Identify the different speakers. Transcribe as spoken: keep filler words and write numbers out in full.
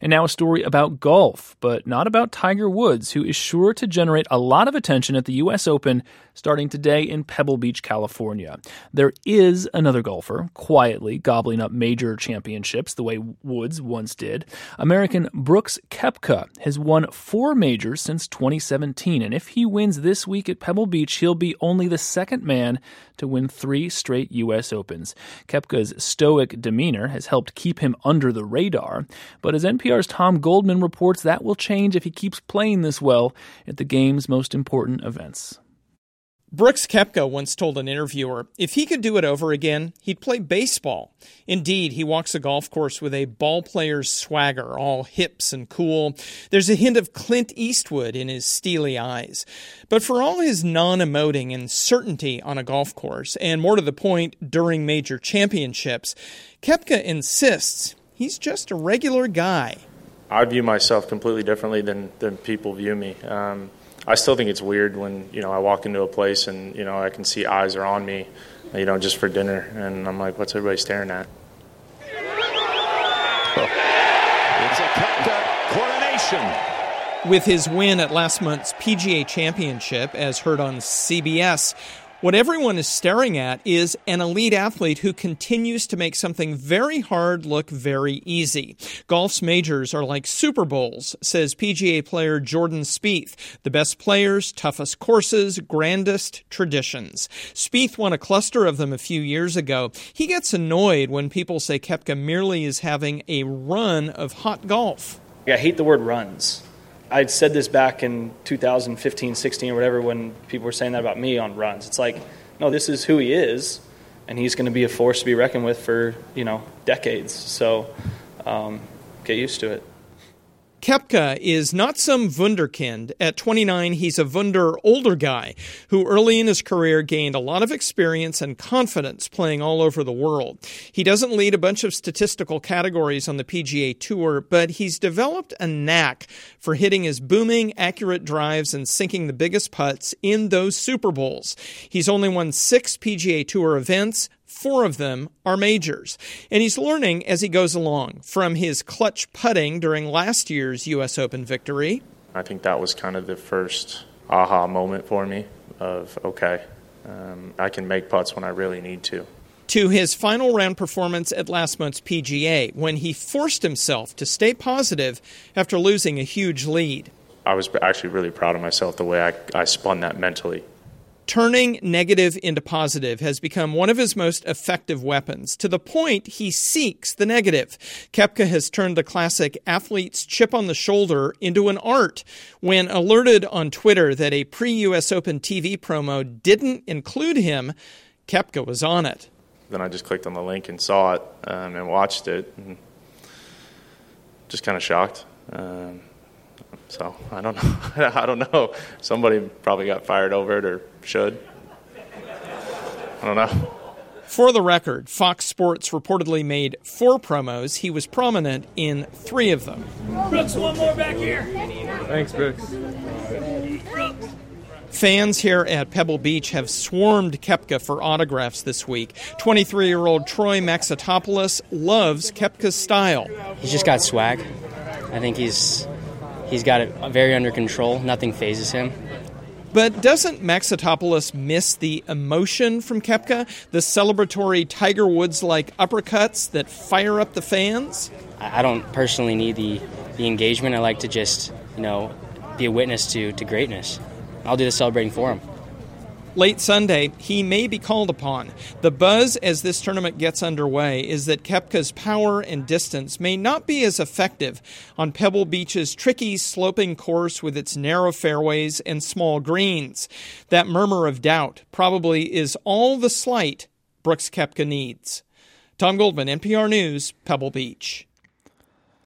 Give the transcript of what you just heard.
Speaker 1: And now a story about golf, but not about Tiger Woods, who is sure to generate a lot of attention at the U S Open starting today in Pebble Beach, California. There is another golfer quietly gobbling up major championships the way Woods once did. American Brooks Koepka has won four majors since twenty seventeen, and if he wins this week at Pebble Beach, he'll be only the second man to win three straight U S Opens. Koepka's stoic demeanor has helped keep him under the radar, but as N P R's Tom Goldman reports, that will change if he keeps playing this well at the game's most important events.
Speaker 2: Brooks Koepka once told an interviewer, if he could do it over again, he'd play baseball. Indeed, he walks a golf course with a ball player's swagger, all hips and cool. There's a hint of Clint Eastwood in his steely eyes. But for all his non-emoting and certainty on a golf course, and more to the point, during major championships, Koepka insists he's just a regular guy.
Speaker 3: I view myself completely differently than, than people view me. Um, I still think it's weird when, you know, I walk into a place and, you know, I can see eyes are on me, you know, just for dinner. And I'm like, what's everybody staring at?
Speaker 4: It's a Koepka coronation.
Speaker 2: With his win at last month's P G A Championship, as heard on C B S, what everyone is staring at is an elite athlete who continues to make something very hard look very easy. Golf's majors are like Super Bowls, says P G A player Jordan Spieth. The best players, toughest courses, grandest traditions. Spieth won a cluster of them a few years ago. He gets annoyed when people say Koepka merely is having a run of hot golf.
Speaker 5: I hate the word runs. I'd said this back in two thousand fifteen, sixteen or whatever when people were saying that about me on runs. It's like, no, this is who he is, and he's going to be a force to be reckoned with for, you know, decades. So um, get used to it.
Speaker 2: Koepka is not some wunderkind. At twenty-nine, he's a wunder older guy who early in his career gained a lot of experience and confidence playing all over the world. He doesn't lead a bunch of statistical categories on the P G A Tour, but he's developed a knack for hitting his booming, accurate drives and sinking the biggest putts in those Super Bowls. He's only won six P G A Tour events. Four of them are majors. And he's learning as he goes along, from his clutch putting during last year's U S Open victory.
Speaker 3: I think that was kind of the first aha moment for me of, okay, um, I can make putts when I really need to.
Speaker 2: To his final round performance at last month's P G A, when he forced himself to stay positive after losing a huge lead.
Speaker 3: I was actually really proud of myself the way I, I spun that mentally.
Speaker 2: Turning negative into positive has become one of his most effective weapons, to the point he seeks the negative. Koepka has turned the classic athlete's chip on the shoulder into an art. When alerted on Twitter that a pre-U S Open T V promo didn't include him, Koepka was on it.
Speaker 3: Then I just clicked on the link and saw it um, and watched it, and just kind of shocked. Um, So I don't know. I don't know. Somebody probably got fired over it or should. I don't know.
Speaker 2: For the record, Fox Sports reportedly made four promos. He was prominent in three of them.
Speaker 6: Brooks, one more back here.
Speaker 3: Thanks, Brooks.
Speaker 2: Fans here at Pebble Beach have swarmed Koepka for autographs this week. twenty-three-year-old Troy Maxitopoulos loves Koepka's style.
Speaker 7: He's just got swag. I think he's he's got it very under control. Nothing phases him.
Speaker 2: But doesn't Maxitopoulos miss the emotion from Koepka? The celebratory Tiger Woods-like uppercuts that fire up the fans?
Speaker 7: I don't personally need the, the engagement. I like to just, you know, be a witness to, to greatness. I'll do the celebrating for him.
Speaker 2: Late Sunday, he may be called upon. The buzz as this tournament gets underway is that Koepka's power and distance may not be as effective on Pebble Beach's tricky, sloping course with its narrow fairways and small greens. That murmur of doubt probably is all the slight Brooks Koepka needs. Tom Goldman, N P R News, Pebble Beach.